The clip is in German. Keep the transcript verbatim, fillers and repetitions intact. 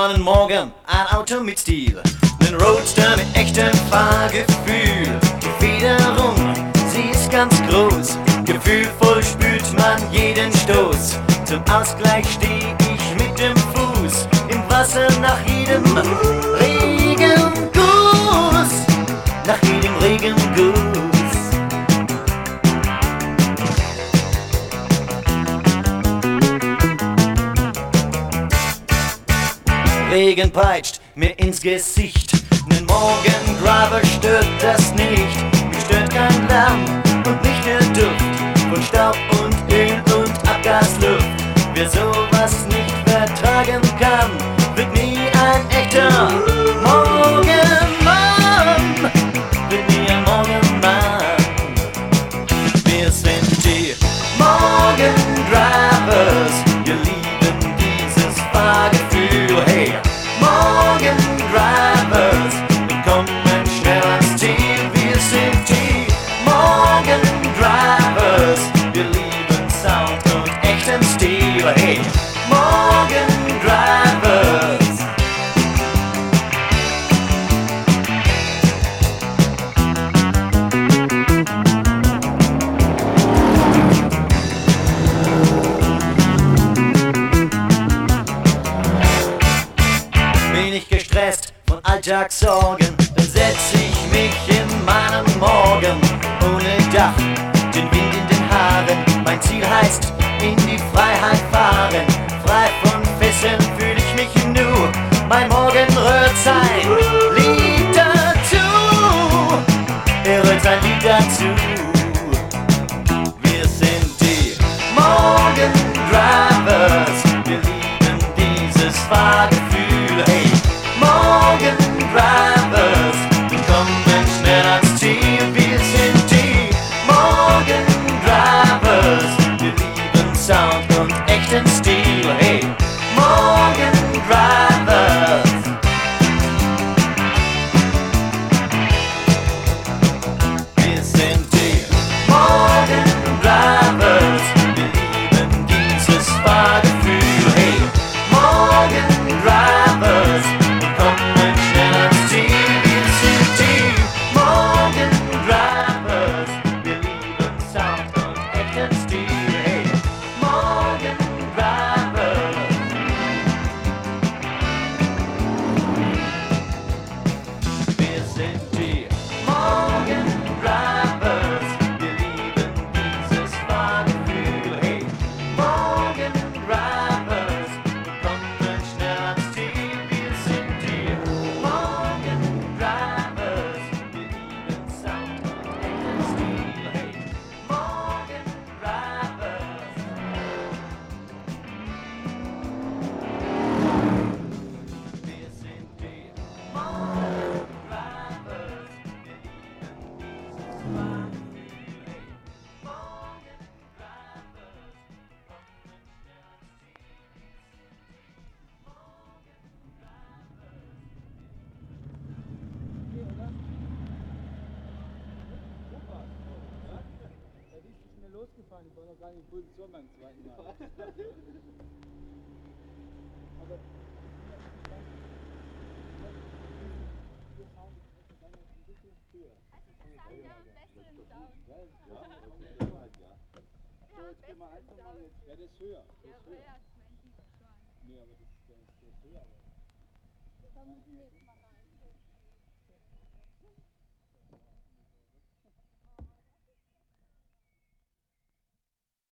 war ein Morgen, ein Auto mit Stil, nen Roadster mit echtem Fahrgefühl. Die Federung, sie ist ganz groß, gefühlvoll spürt man jeden Stoß. Zum Ausgleich steh ich mit dem Fuß im Wasser nach jedem Regenguss, nach jedem Regenguss. Regen peitscht mir ins Gesicht, nen Morgendriver stört das nicht. Mich stört kein Lärm und nicht der Duft von Staub und Öl und Abgasluft. Wer sowas nicht vertragen kann, wird nie ein echter Morgenmann, wird nie ein Morgenmann. Wir sind die Morgendrivers, wir lieben dieses Fahrgefühl. Hey, Morgendrivers, wir kommen schnell ans Ziel. Wir sind die Morgendrivers, wir lieben Sound und echten Stil. Hey, Morgendrivers. Bin ich gestresst von Alltagssorgen, dann setz ich mich in meinen Morgen ohne Dach, den Wind in den Haaren. Mein Ziel heißt in die Freiheit fahren, frei von Fesseln fühl ich mich nur. Mein Morgen rührt sein Lied dazu, er rührt sein Lied dazu. Wir sind die Morgendrivers, wir lieben dieses Fahrgefühl. Hey, Morgendrivers, wir kommen schnell ans Ziel. Wir sind die Morgendrivers, wir lieben Sound und echten Stil. Hey, Morgendrivers. Wir sind die Morgendrivers, wir lieben dieses Fahrgefühl. Hey, Morgendrivers, wir kommen schnell ans Ziel. Wir sind die Morgendrivers, wir lieben Sound und echten Stil. Hey, Morgendrivers. Wir sind die Morgendrivers, wir lieben dieses Fahrgefühl. Hey, Morgendrivers, wir kommen schnell ans Ziel. Wir sind die Morgendrivers, wir lieben Sound und echten Stil. Hey, Morgendrivers. Wir sind die Morgendrivers, wir lieben dieses Fahrgefühl. Hey, Morgendrivers, kommen schnell ans Er ist zu schnell losgefahren, ich war noch gar nicht in Position beim zweiten Mal. Aber wir schauen jetzt dann noch ein bisschen höher. So, jetzt gehen wir einfach mal jetzt. Ja, das ist höher. Das ist höher. Nee, aber das, das, das ist höher. Da müssen wir jetzt mal